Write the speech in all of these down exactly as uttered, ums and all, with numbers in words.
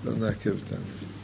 לא נעכב אותנו.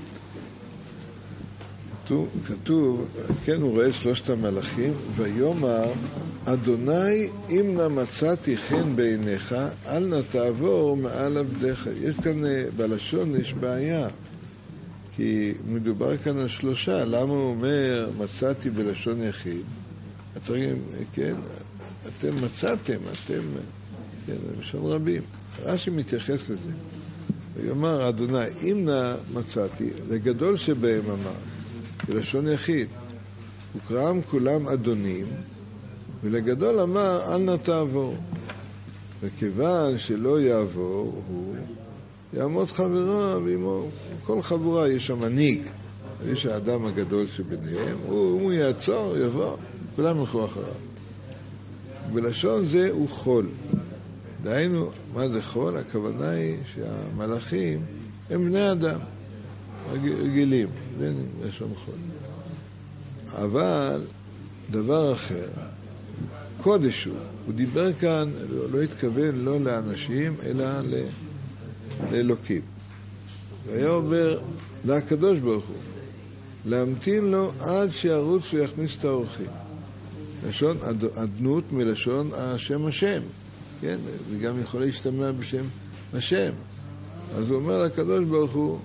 כתוב, כתוב, כן, הוא רואה שלושת המלאכים, ויאמר, אדוני, אם נא מצאתי חן בעיניך, אל נא תעבור מעל עבדיך. יש כאן, בלשון יש בעיה, כי מדובר כאן על שלושה. למה הוא אומר, מצאתי בלשון יחיד? אתם, כן, אתם מצאתם, אתם, כן, בלשון רבים. רש"י מתייחס לזה. ויאמר, אדוני, אם נא מצאתי, לגדול שבהם אמר, בלשון יחיד, וקראם כולם אדונים, ולגדול אמר, אל נא תעבור. וכיוון שלא יעבור, הוא יעמוד חברה, ועמו כל חבורה יש שם מנהיג, יש האדם הגדול שביניהם, הוא, הוא יעצור, יבוא, כולם ילכו אחריו. בלשון זה הוא חול. דהיינו, מה זה חול? הכוונה היא שהמלאכים הם בני אדם, רגילים, זה לשון חול. אבל דבר אחר, קודש הוא, הוא דיבר כאן, לא, לא התכוון לא לאנשים, אלא ל, לאלוקים. והיה אומר לקדוש ברוך הוא, להמתין לו עד שירוץ ויכניס את האורחים. לשון אדנות מלשון השם השם, כן? זה גם יכול להשתמע בשם השם. אז הוא אומר לקדוש ברוך הוא,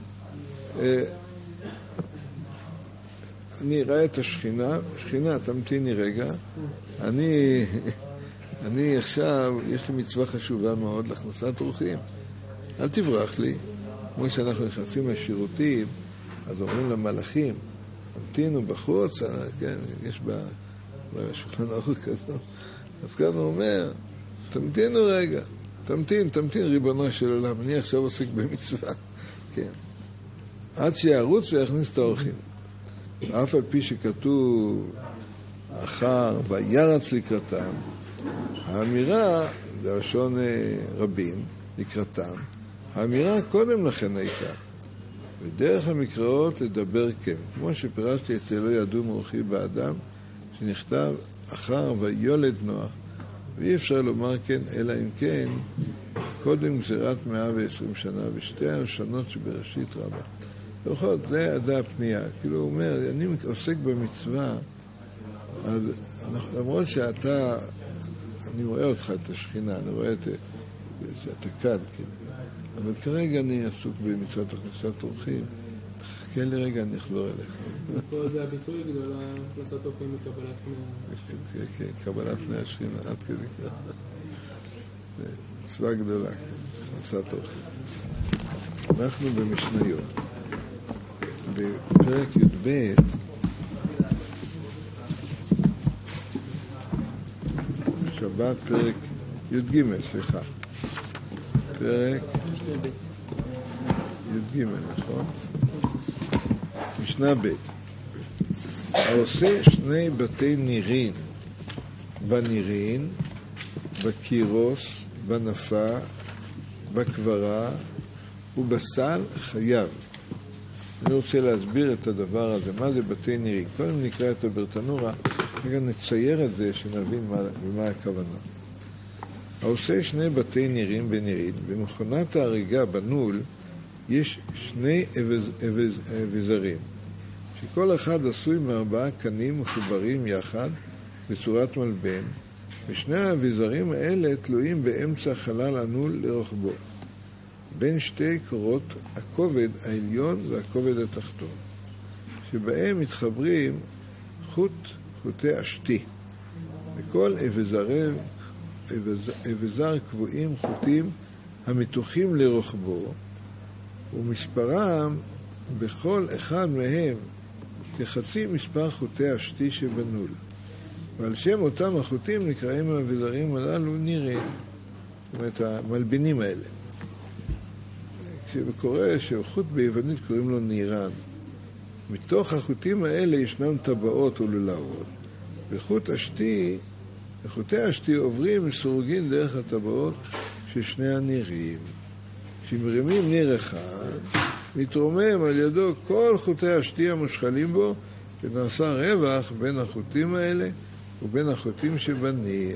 אני אראה את השכינה, שכינה, תמתיני רגע, אני, אני עכשיו, יש לי מצווה חשובה מאוד להכנסת אורחים, אל תברח לי. כמו שאנחנו נכנסים לשירותים, אז אומרים למלאכים, תמתינו בחוץ, כן, יש בשולחן ערוך כזאת, אז כאן הוא אומר, תמתינו רגע, תמתין, תמתין ריבונו של עולם, אני עכשיו עוסק במצווה, כן. עד שיערוץ ויכניס את האורחים. אף על פי שכתוב אחר וירץ לקראתם, האמירה, זה לשון רבים, לקראתם, האמירה קודם לכן הייתה, ודרך המקראות לדבר כן, כמו שפירשתי את לא ידעו מורחי באדם, שנכתב אחר ויולד נוח, ואי אפשר לומר כן, אלא אם כן, קודם גזירת מאה ועשרים שנה, ושתי השונות שבראשית רבה. לפחות, זה, זה הפנייה. כאילו הוא אומר, אני עוסק במצווה, אז למרות שאתה, אני רואה אותך, את השכינה, אני רואה את, שאתה כאן, כן. אבל כרגע אני עסוק במצוות הכנסת אורחים, תחכה לי רגע, אני אחזור אליך. פה זה הביטוי גדול, הכנסת אורחים מקבלת פני השכינה. כן, כן, קבלת פני השכינה, עד כדי כך. זה מצווה גדולה, הכנסת אורחים. אנחנו במשניות. בפרק י"ב, שבת פרק י"ג, סליחה. פרק י"ג, נכון? משנה ב' העושה שני בתי נירין, בנירין, בקירוס, בנפה, בקברה ובסל חייב. אני רוצה להסביר את הדבר הזה, מה זה בתי נירין. קודם נקרא את הברטנורה, וגם נצייר את זה, שנבין מה, מה הכוונה. העושה שני בתי נירים בנירין, במכונת ההריגה בנול יש שני אבז, אבז, אבזרים, שכל אחד עשוי מארבעה קנים מחוברים יחד בצורת מלבן, ושני האבזרים האלה תלויים באמצע חלל הנול לרוחבו, בין שתי קורות הכובד העליון והכובד התחתון, שבהם מתחברים חוט, חוטי אשתי, וכל אבזרים אבזר קבועים חוטים המתוחים לרוחבו, ומספרם בכל אחד מהם כחצי מספר חוטי אשתי שבנול. ועל שם אותם החוטים נקראים האבזרים הללו נירים, זאת אומרת המלבינים האלה. כשקורא שחוט ביוונית קוראים לו נירן. מתוך החוטים האלה ישנם טבעות ולולאות, וחוט אשתי וחוטי האשתי עוברים מסורגין דרך הטבעות של שני הנירים. כשמרימים ניר אחד, מתרומם על ידו כל חוטי האשתי המושחלים בו, ונעשה רווח בין החוטים האלה ובין החוטים שבניר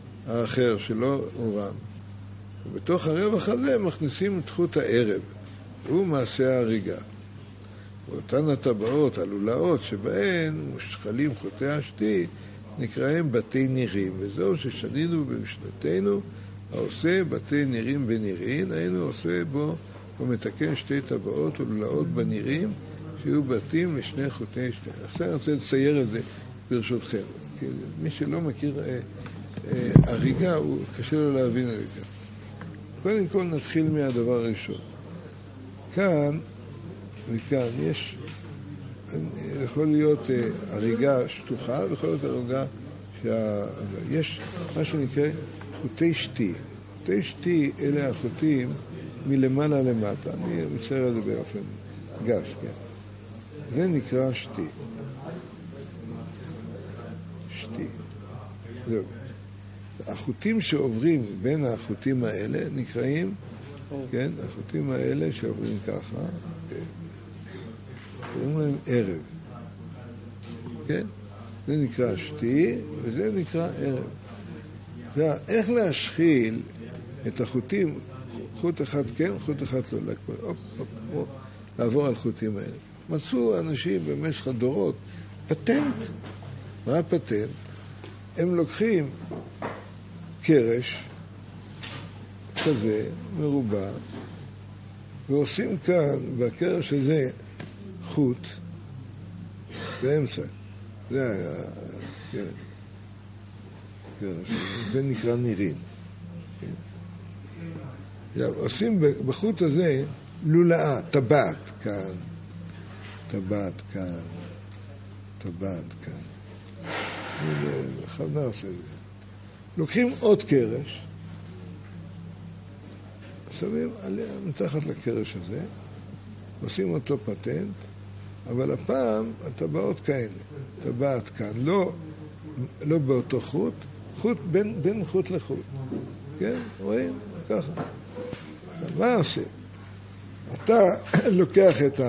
האחר שלא הורם. ובתוך הרווח הזה מכניסים את חוט הערב, הוא מעשה ההריגה. ואותן הטבעות, הלולאות, שבהן מושחלים חוטי השתי, נקראים בתי נירים. וזהו ששנינו במשנתנו, העושה בתי נירים בנירין, היינו עושה בו ומתקן שתי טבעות ולולאות בנירים, שיהיו בתים לשני חוטי שתי. עכשיו אני רוצה לצייר את זה ברשותכם. כי מי שלא מכיר אה, אה, הריגה, הוא קשה לו להבין את זה. קודם כל נתחיל מהדבר הראשון. כאן, וכאן יש, יכול להיות אה, הריגה שטוחה, ויכול להיות הריגה שה... יש מה שנקרא חוטי שתי. חוטי שתי אלה החוטים מלמעלה למטה. אני מצייר את זה באופן גס, כן. זה נקרא שתי. שתי. זהו. החוטים שעוברים בין החוטים האלה נקראים, כן, החוטים האלה שעוברים ככה, כן. קוראים להם ערב. כן? זה נקרא שתי, וזה נקרא ערב. זה איך להשחיל את החוטים, חוט אחד כן, חוט אחד לא, אופ, אופ, אופ, לעבור על חוטים האלה. מצאו אנשים במשך הדורות פטנט. מה הפטנט? הם לוקחים קרש כזה, מרובע, ועושים כאן, בקרש הזה, חוט באמצע. זה היה, כן. קרש, זה נקרא נירין. כן. עושים בחוט הזה לולאה, טבעת כאן, טבעת כאן, טבעת כאן. חבל עושה את זה. לוקחים עוד קרש, שמים עליה מתחת לקרש הזה, עושים אותו פטנט, אבל הפעם הטבעות כאלה, טבעת כאן, לא, לא באותו חוט, חוט בין, בין חוט לחוט. כן? רואים? ככה. מה עושה? אתה לוקח את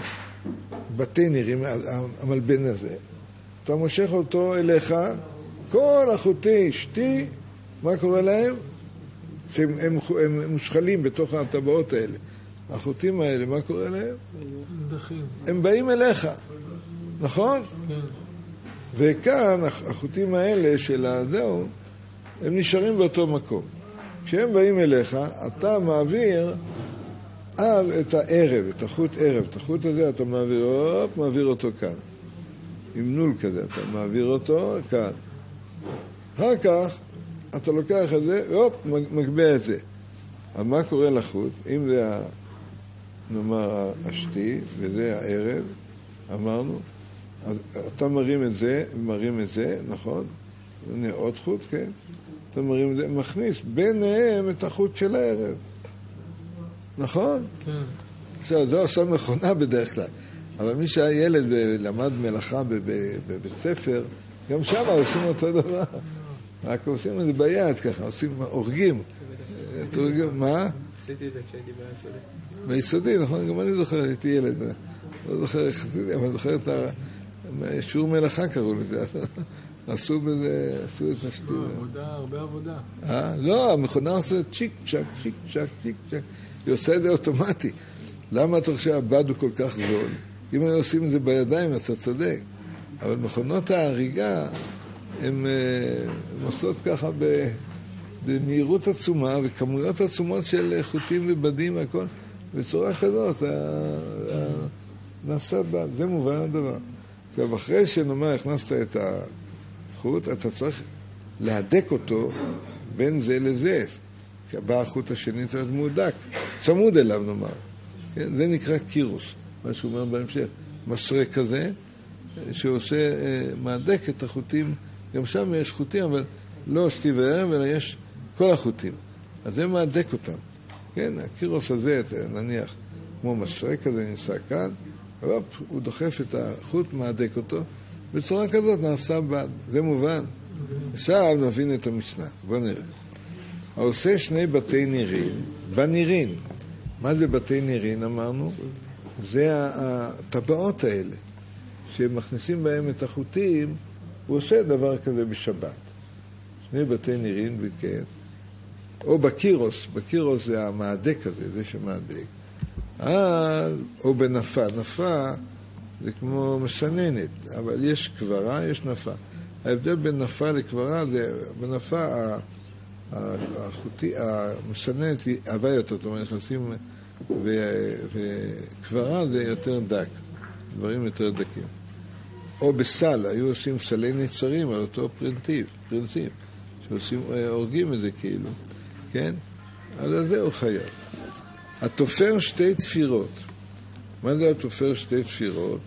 הבתי נירים, המלבן הזה, אתה מושך אותו אליך, כל החוטי שתי, מה קורה להם? שהם הם, הם מושחלים בתוך הטבעות האלה. החוטים האלה, מה קורה להם? דחים. הם באים אליך, נכון? כן. וכאן החוטים האלה של הזהו, הם נשארים באותו מקום. כשהם באים אליך, אתה מעביר על את הערב, את החוט ערב. את החוט הזה אתה מעביר, אופ, מעביר אותו כאן. עם נול כזה, אתה מעביר אותו כאן. אחר כך, אתה לוקח את זה, אופ, מגבע את זה. אבל מה קורה לחוט? אם זה, נאמר, השתי, וזה הערב, אמרנו, אז אתה מרים את זה, ומרים את זה, נכון? הנה עוד חוט, כן? אתה מרים את זה, מכניס ביניהם את החוט של הערב. נכון? כן. עכשיו, זה עושה מכונה בדרך כלל. אבל מי שהיה ילד ולמד מלאכה בבית ספר, גם שם עושים אותו דבר. רק עושים את זה ביד ככה, עושים, הורגים. מה? עשיתי את זה כשהייתי ביסודי. ביסודי, נכון? גם אני זוכר, הייתי ילד. לא זוכר איך עשיתי, אבל זוכר את השיעור מלאכה קראו לזה. עשו בזה, עשו את נשתי. עבודה, הרבה עבודה. אה? לא, המכונה עושה צ'יק צ'ק, צ'יק צ'ק, צ'יק צ'ק. היא עושה את זה אוטומטי. למה אתה חושב שהבד הוא כל כך זול? אם הם עושים את זה בידיים, אתה צודק. אבל מכונות ההריגה, הן עושות ככה במהירות עצומה, וכמויות עצומות של חוטים ובדים והכל, בצורה כזאת, נעשה בד. זה מובן הדבר. עכשיו, אחרי שנאמר, הכנסת את החוט, אתה צריך להדק אותו בין זה לזה. כשבא החוט השני צריך מודק, צמוד אליו נאמר. כן? זה נקרא קירוס, מה שהוא אומר בהמשך. מסרק כזה, שעושה, מעדק את החוטים, גם שם יש חוטים, אבל לא שתי וערב, אלא יש כל החוטים. אז זה מעדק אותם. כן, הקירוס הזה, נניח, כמו מסרק כזה ניסה כאן, ואופ, הוא דוחף את החוט, מעדק אותו, בצורה כזאת נעשה בד. זה מובן. עכשיו נבין את המשנה. בוא נראה. העושה שני בתי נירין, בנירין. מה זה בתי נירין, אמרנו? זה הטבעות האלה, שמכניסים בהם את החוטים, הוא עושה דבר כזה בשבת. שני בתי נירין, וכן. או בקירוס, בקירוס זה המעדק הזה, זה שמעדק. אז, או בנפה. נפה זה כמו מסננת, אבל יש קברה, יש נפה. ההבדל בין נפה לקברה זה, בנפה החוטי, המסננת היא עבה יותר, זאת אומרת, נכנסים, וקברה זה יותר דק, דברים יותר דקים. או בסל, היו עושים סלי נצרים על אותו פרינטיב, פרינציפ, שעושים, הורגים את זה כאילו, כן? אז זה הוא חייב. התופר שתי תפירות. מה זה התופר שתי תפירות?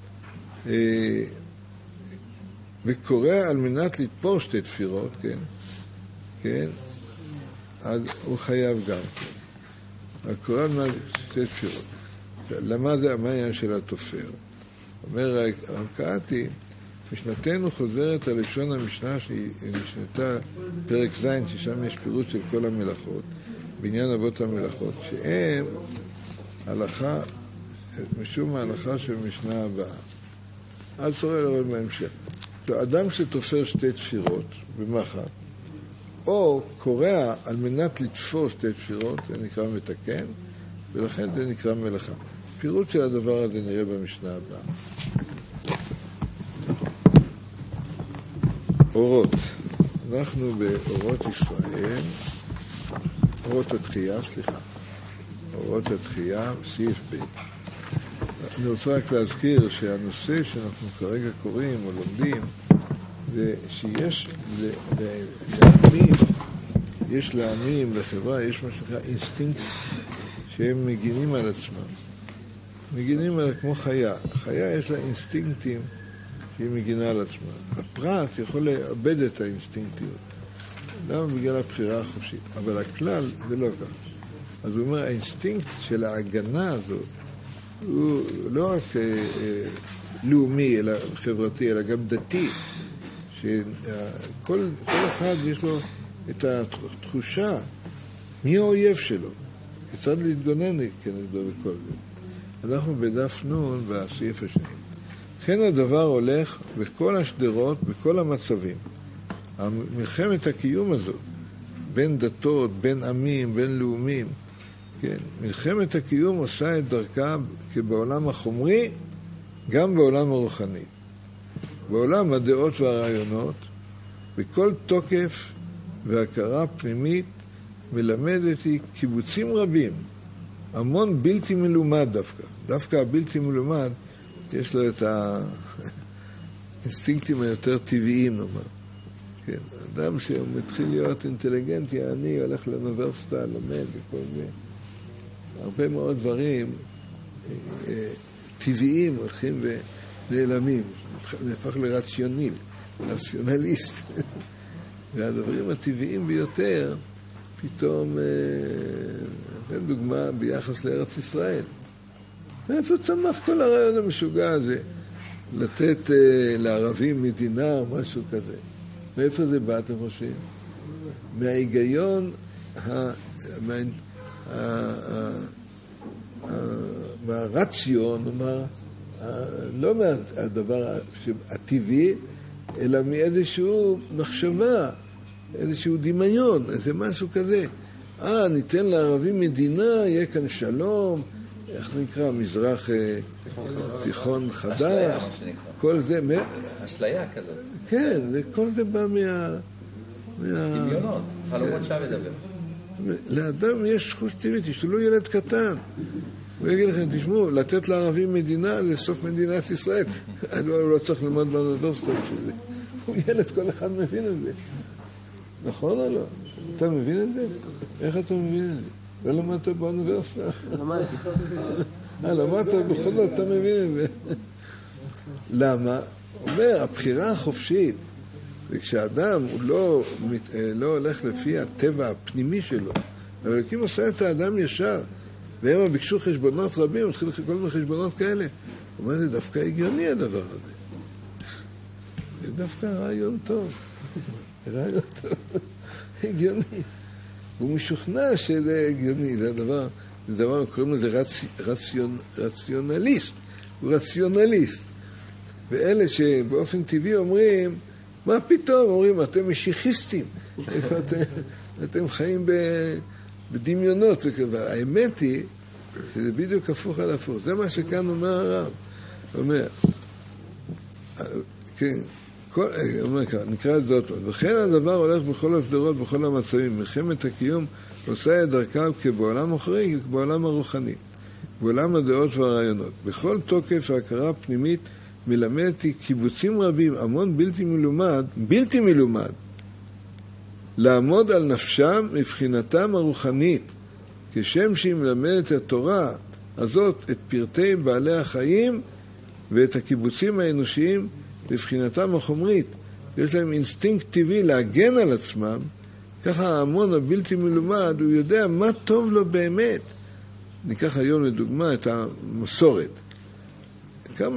וקורא על מנת לתפור שתי תפירות, כן? כן? אז הוא חייב גם כן. הקורא על מנת שתי תפירות. למה זה המעניין של התופר? אומר הרקעתי, משנתנו חוזרת על לשון המשנה שהיא משנתה פרק ז', ששם יש פירוט של כל המלאכות, בעניין אבות המלאכות, שהם הלכה, משום ההלכה של משנה הבאה. אז צורא לראות בהמשך. אדם שתופר שתי תפירות במחט, או קורא על מנת לתפור שתי תפירות, זה נקרא מתקן, ולכן זה נקרא מלאכה. פירוט של הדבר הזה נראה במשנה הבאה. אורות. אנחנו באורות ישראל, אורות התחייה, סליחה. אורות התחייה, סעיף ב'. אני רוצה רק להזכיר שהנושא שאנחנו כרגע קוראים או לומדים, זה שיש לעמים, יש לעמים, לחברה, יש מה שנקרא אינסטינקט שהם מגינים על עצמם. מגינים על כמו חיה. חיה יש לה אינסטינקטים שהיא מגינה על עצמה. הפרט יכול לאבד את האינסטינקטיות. למה? בגלל הבחירה החופשית. אבל הכלל זה לא כך. אז הוא אומר, האינסטינקט של ההגנה הזאת הוא לא רק אה, אה, לאומי, אלא חברתי, אלא גם דתי. שכל כל אחד יש לו את התחושה מי האויב שלו. כיצד להתגונן כנגדו בכל זה. אנחנו בדף נון בסעיף השני. כן הדבר הולך בכל השדרות, בכל המצבים. מלחמת הקיום הזאת, בין דתות, בין עמים, בין לאומים, כן, מלחמת הקיום עושה את דרכה כבעולם החומרי, גם בעולם הרוחני. בעולם הדעות והרעיונות, בכל תוקף והכרה פנימית מלמדת היא קיבוצים רבים, המון בלתי מלומד דווקא. דווקא הבלתי מלומד, יש לו את האינסטינקטים היותר טבעיים, נאמר. כן, אדם שמתחיל להיות אינטליגנטי, אני הולך לאוניברסיטה, לומד וכל זה. הרבה מאוד דברים טבעיים הולכים ונעלמים. נהפך לרציוניל, רציונליסט. והדברים הטבעיים ביותר, פתאום, בין דוגמה ביחס לארץ ישראל. מאיפה צמח כל הרעיון המשוגע הזה? לתת לערבים מדינה או משהו כזה. מאיפה זה בא, אתם חושבים? מההיגיון, מהרציון, לא מהדבר הטבעי, אלא מאיזשהו מחשבה, איזשהו דמיון, איזה משהו כזה. אה, ניתן לערבים מדינה, יהיה כאן שלום, איך נקרא, מזרח תיכון חדש, כל זה... אשליה כזאת. כן, כל זה בא מה... דמיונות, חלומות שעה ודבר. לאדם יש חוש טבעי, תשתלו ילד קטן. הוא יגיד לכם, תשמעו, לתת לערבים מדינה זה סוף מדינת ישראל. הוא לא צריך ללמוד באוניברסיטה של זה. הוא ילד, כל אחד מבין את זה. נכון או לא? אתה מבין את זה? איך אתה מבין את זה? לא למדת באוניברסיטה? למדתי. אה, למדת בכל זאת, אתה מבין את זה. למה? אומר, הבחירה החופשית, וכשאדם הוא לא, לא הולך לפי הטבע הפנימי שלו, אבל כי הוא עושה את האדם ישר, והם ביקשו חשבונות רבים, התחילו כל מיני חשבונות כאלה. הוא אומר, זה דווקא הגיוני הדבר הזה. זה דווקא רעיון טוב. רעיון טוב. הגיוני. הוא משוכנע שזה הגיוני. זה הדבר, זה דבר, קוראים לזה רצ, רציונ, רציונליסט. הוא רציונליסט. ואלה שבאופן טבעי אומרים, מה פתאום? אומרים, אתם משיחיסטים. איפה אתם, אתם חיים ב, בדמיונות. האמת היא שזה בדיוק הפוך על הפוך. זה מה שכאן אומר הרב. הוא אומר, כן, כל, אומר כאן, נקרא את זאת. וכן הדבר הולך בכל הסדרות, בכל המצבים. מלחמת הקיום עושה את דרכה כבעולם אחרי, כבעולם הרוחני. בעולם הדעות והרעיונות. בכל תוקף ההכרה הפנימית מלמדתי קיבוצים רבים, המון בלתי מלומד, בלתי מלומד, לעמוד על נפשם מבחינתם הרוחנית, כשם שהיא מלמדת את התורה הזאת, את פרטי בעלי החיים ואת הקיבוצים האנושיים מבחינתם החומרית. יש להם אינסטינקט טבעי להגן על עצמם, ככה ההמון הבלתי מלומד, הוא יודע מה טוב לו באמת. ניקח היום לדוגמה את המסורת. כמה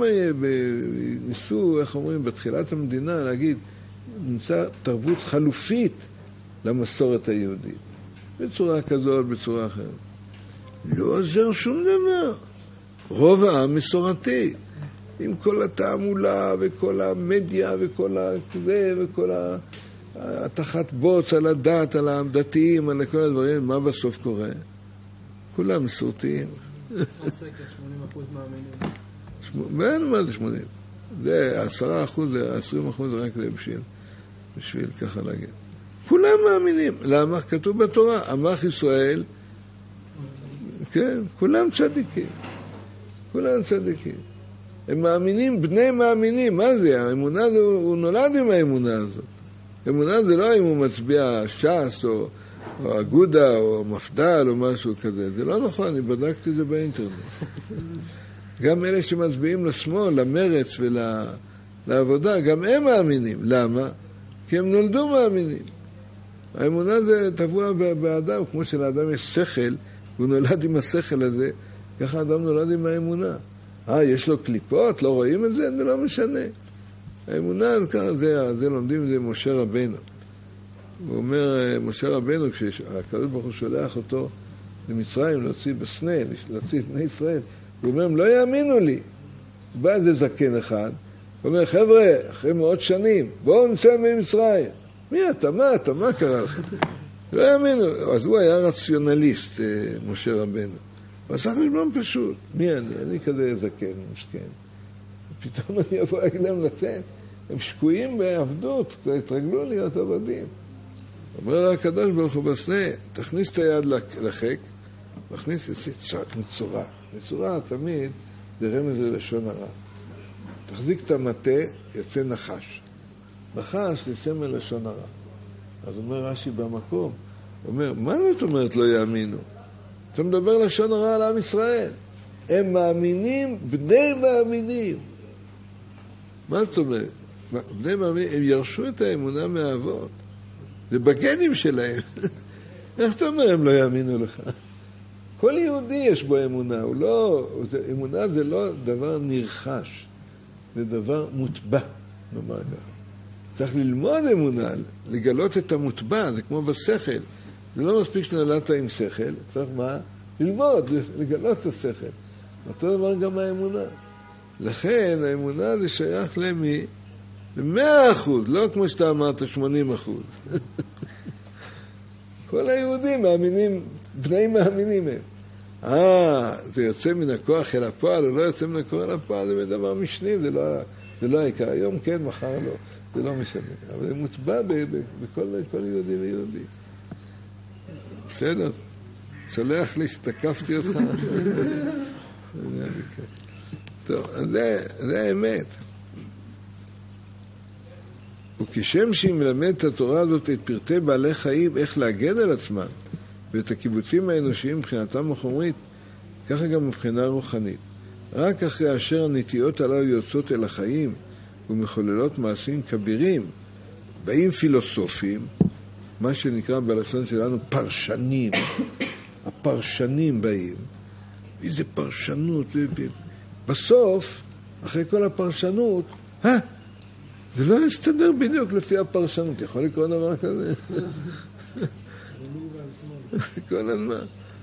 ניסו, איך אומרים, בתחילת המדינה להגיד, נמצא תרבות חלופית למסורת היהודית. בצורה כזאת, בצורה אחרת. לא עזר שום דבר. רוב העם מסורתי. עם כל התעמולה וכל המדיה וכל הכזה וכל התחת בוץ על הדת, על הדתיים, על כל הדברים. מה בסוף קורה? כולם מסורתיים. הסקר, שמונים אחוז מאמינים. ואין מה זה שמונים. זה עשרה אחוז, עשרים אחוז רק זה בשביל, בשביל ככה להגיד. כולם מאמינים. למה? כתוב בתורה, עמך ישראל, כן, כולם צדיקים. כולם צדיקים. הם מאמינים, בני מאמינים. מה זה? האמונה זה, הוא נולד עם האמונה הזאת. אמונה זה לא אם הוא מצביע ש"ס או, או אגודה או מפד"ל או משהו כזה. זה לא נכון, אני בדקתי את זה באינטרנט. גם אלה שמצביעים לשמאל, למרץ ולעבודה, גם הם מאמינים. למה? כי הם נולדו מאמינים. האמונה זה טבוע באדם, כמו שלאדם יש שכל, הוא נולד עם השכל הזה, ככה האדם נולד עם האמונה. אה, יש לו קליפות, לא רואים את זה? זה לא משנה. האמונה, זה, זה לומדים את זה משה רבנו. הוא אומר, משה רבנו, כשהקדוש ברוך הוא שולח אותו למצרים, להוציא בסנה, להוציא את בני ישראל, הוא אומר, הם לא יאמינו לי. בא איזה זקן אחד, הוא אומר, חבר'ה, אחרי מאות שנים, בואו נצא ממצרים. מי אתה? מה אתה? מה קרה לך? לא יאמינו. אז הוא היה רציונליסט, משה רבנו. הוא עשה חשבון פשוט. מי אני? אני כזה זקן, משכן. פתאום אני אבוא אליהם לצאת. הם שקועים בעבדות, התרגלו להיות עבדים. אומר לה הקדוש ברוך הוא בסנה, תכניס את היד לחק, מכניס יוצא מצורע. מצורע תמיד זה רמז ללשון הרע. תחזיק את המטה, יוצא נחש. נחש זה סמל לשון הרע. אז אומר רש"י במקום, אומר, מה זאת אומרת לא יאמינו? אתה מדבר לשון הרע על עם ישראל. הם מאמינים, בני מאמינים. מה זאת אומרת? בני מאמינים, הם ירשו את האמונה מהאבות. זה בגנים שלהם. איך אתה אומר, הם לא יאמינו לך? כל יהודי יש בו אמונה. הוא לא, אמונה זה לא דבר נרחש. זה דבר מוטבע, נאמר ככה. צריך ללמוד אמונה, לגלות את המוטבע, זה כמו בשכל. זה לא מספיק שנולדת עם שכל, צריך מה? ללמוד, לגלות את השכל. אותו דבר גם האמונה. לכן האמונה זה שייך למי? למאה אחוז, לא כמו שאתה אמרת, שמונים אחוז. כל היהודים מאמינים, בני מאמינים הם. אה, זה יוצא מן הכוח אל הפועל, או לא יוצא מן הכוח אל הפועל, זה דבר משני, זה לא, זה לא העיקר. היום כן, מחר לא. זה לא משנה. אבל זה מוטבע בכל כל יהודי ויהודי. בסדר? צולח לי שתקפתי אותך. טוב, זה, זה האמת. וכשם שהיא מלמדת את התורה הזאת את פרטי בעלי חיים, איך להגן על עצמם, ואת הקיבוצים האנושיים מבחינתם החומרית, ככה גם מבחינה רוחנית. רק אחרי אשר הנטיות הללו יוצאות אל החיים ומחוללות מעשים כבירים, באים פילוסופים, מה שנקרא בלשון שלנו פרשנים. הפרשנים באים. איזה פרשנות. בסוף, אחרי כל הפרשנות, אה, זה לא יסתדר בדיוק לפי הפרשנות. יכול לקרוא דבר כזה? כל הזמן.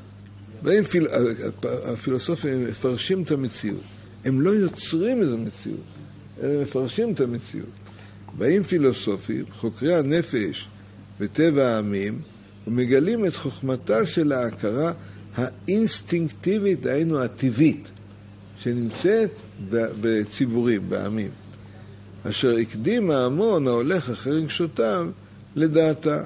הפילוסופים מפרשים את המציאות. הם לא יוצרים איזו מציאות, הם מפרשים את המציאות. באים פילוסופים, חוקרי הנפש וטבע העמים, ומגלים את חוכמתה של ההכרה האינסטינקטיבית, היינו הטבעית, שנמצאת בציבורים, בעמים, אשר הקדים ההמון ההולך אחרי רגשותיו לדעתה,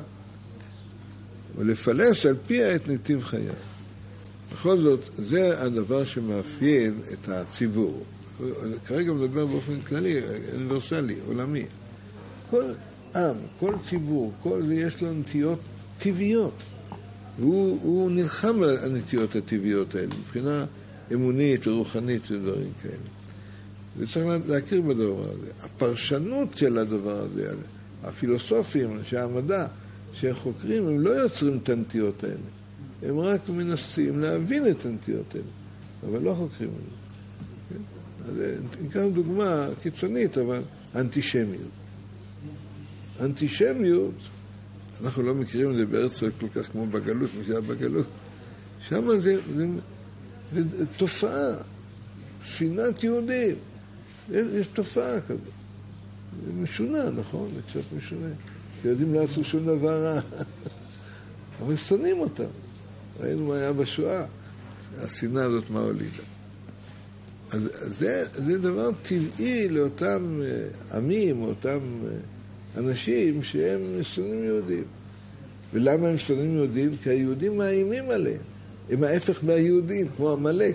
ולפלס על פיה את נתיב חייו. בכל זאת, זה הדבר שמאפיין את הציבור. כרגע מדבר באופן כללי, אוניברסלי, עולמי. כל עם, כל ציבור, כל זה יש לו נטיות טבעיות. והוא הוא נלחם על הנטיות הטבעיות האלה, מבחינה אמונית ורוחנית ודברים כאלה. וצריך להכיר בדבר הזה. הפרשנות של הדבר הזה, הפילוסופים, אנשי המדע, שחוקרים, הם לא יוצרים את הנטיות האלה. הם רק מנסים להבין את הנטיות האלה, אבל לא חוקרים את זה. כן? אז ניקח דוגמה קיצונית, אבל אנטישמיות. אנטישמיות, אנחנו לא מכירים את זה בארץ כל כך כמו בגלות, מה שהיה בגלות. שם זה, זה, זה, זה תופעה, שנאת יהודים. יש, יש תופעה כזאת. זה משונה, נכון? זה קצת משונה. ילדים לא עשו שום דבר רע. אבל שונאים אותם. ראינו מה היה בשואה. השנאה הזאת מה הולידה. אז זה, זה דבר טבעי לאותם עמים, אותם אנשים שהם שונאים יהודים. ולמה הם שונאים יהודים? כי היהודים מאיימים עליהם. הם ההפך מהיהודים, כמו המלאק.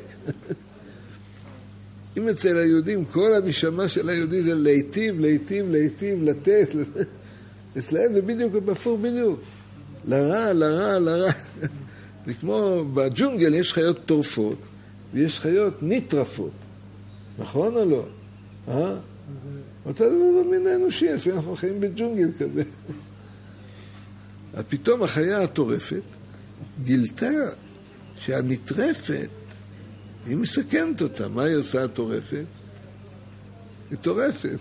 אם אצל היהודים, כל הנשמה של היהודי זה להיטיב, להיטיב, להיטיב, לתת. אצלהם זה בדיוק, בפור בדיוק. לרע, לרע, לרע. זה כמו בג'ונגל יש חיות טורפות, ויש חיות נטרפות. נכון או לא? אה? אותה דבר במין האנושי, אנחנו חיים בג'ונגל כזה. פתאום החיה הטורפת גילתה שהנטרפת, היא מסכנת אותה. מה היא עושה הטורפת? היא טורפת.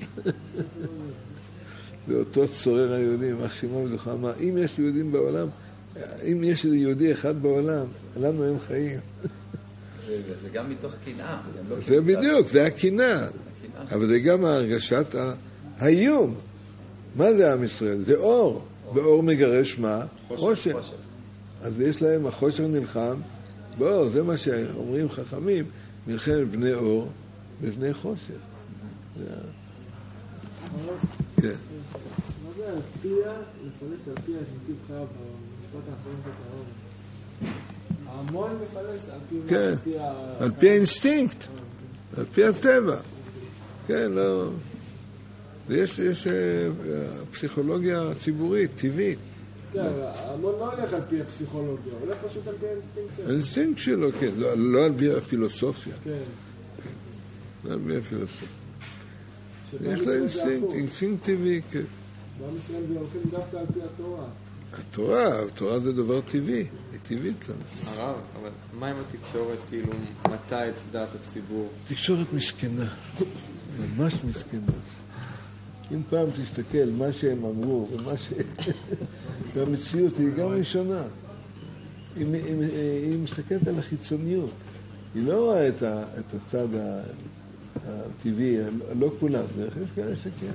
זה אותו צורר היהודים, אך שמעון זוכר אמר, אם יש יהודים בעולם, אם יש יהודי אחד בעולם, לנו אין חיים. זה גם מתוך קנאה. זה בדיוק, זה הקנאה. אבל זה גם הרגשת האיום. מה זה עם ישראל? זה אור. באור מגרש מה? חושך. אז יש להם, החושך נלחם באור. זה מה שאומרים חכמים, מלחמת בני אור ובני חושך. כן. מה זה על פיה, לפלס על פיה שנתיב חייו במשפט האחרון של האור? ההמון מפלס על פי... כן, על פי האינסטינקט, על פי הטבע. כן, לא... יש, יש פסיכולוגיה ציבורית, טבעית. כן, ההמון לא הולך על פי הפסיכולוגיה, הולך פשוט על פי האינסטינקט שלו. האינסטינקט שלו, כן, לא על פי הפילוסופיה. כן. לא על פי הפילוסופיה. יש לה אינסטינקט, אינסטינקט טבעי, כן. בעם ישראל זה הולכים דווקא על פי התורה. התורה, התורה זה דבר טבעי, היא טבעית לנו. הרב, אבל מה עם התקשורת, כאילו, מתי את דעת הציבור? תקשורת מסכנה, ממש מסכנה. אם פעם תסתכל מה שהם אמרו ומה ש... והמציאות היא גם ראשונה. היא, היא, היא, היא מסתכלת על החיצוניות. היא לא רואה את, ה, את הצד הטבעי, לא כולם, זה יש כאלה שכן.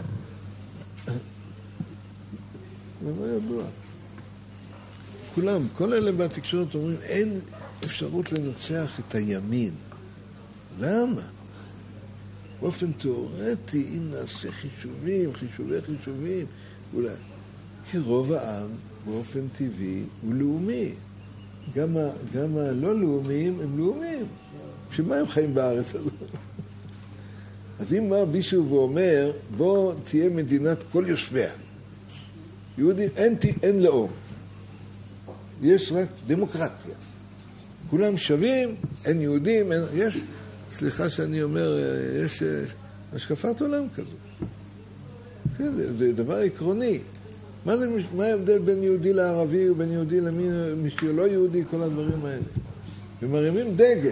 זה לא ידוע. כולם, כל אלה בתקשורת אומרים, אין אפשרות לנצח את הימין. למה? באופן תיאורטי, אם נעשה חישובים, חישובי חישובים, אולי. כי רוב העם, באופן טבעי, הוא לאומי. גם, ה, גם הלא לאומיים הם לאומיים. שמה הם חיים בארץ הזאת? אז אם בא מישהו ואומר, בוא תהיה מדינת כל יושביה. יהודים, אין, אין לאום. יש רק דמוקרטיה. כולם שווים, אין יהודים, אין, יש, סליחה שאני אומר, יש השקפת עולם כזו. כן, זה, זה דבר עקרוני. מה, זה, מה ההבדל בין יהודי לערבי ובין יהודי למי שלא יהודי, כל הדברים האלה? ומרימים דגל.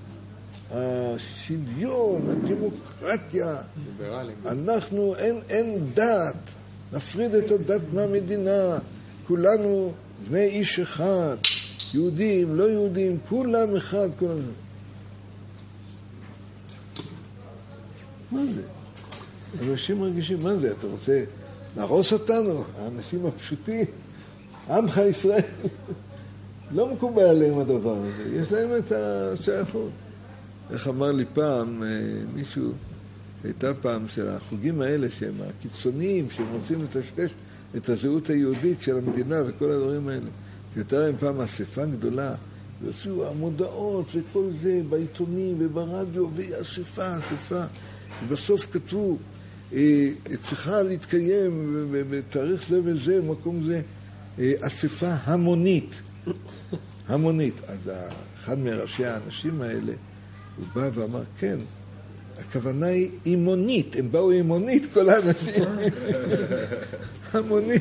השוויון, הדמוקרטיה. ליברלים. אנחנו, אין, אין דת. נפריד את הדת מהמדינה. כולנו בני איש אחד. יהודים, לא יהודים, כולם אחד, כולם. מה זה? אנשים מרגישים, מה זה? אתה רוצה להרוס אותנו? האנשים הפשוטים, עמך ישראל. לא מקובל עליהם הדבר הזה, יש להם את השייכות. איך אמר לי פעם מישהו, הייתה פעם של החוגים האלה שהם הקיצוניים, שהם רוצים לטשטש את הזהות היהודית של המדינה וכל הדברים האלה. שהייתה להם פעם אספה גדולה, ועשו המודעות וכל זה בעיתונים וברדיו, ואספה, אספה. ובסוף כתבו, צריכה להתקיים בתאריך זה וזה, מקום זה, אספה המונית. המונית. אז אחד מראשי האנשים האלה, הוא בא ואמר, כן, הכוונה היא אימונית, הם באו אימונית כל האנשים. המונית.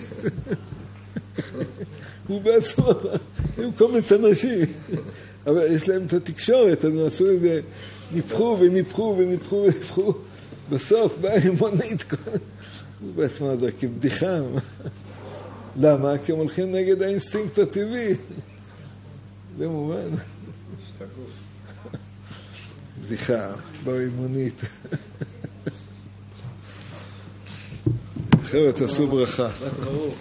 הוא בעצמו, הם קומץ אנשים. אבל יש להם את התקשורת, אז עשו את זה, ניפחו וניפחו וניפחו וניפחו. בסוף באה אימונית. הוא בעצמו זה כבדיחה. למה? כי הם הולכים נגד האינסטינקט הטבעי. זה מובן. השתגוף. בדיחה, באו אימונית. חבר'ה, תעשו ברכה.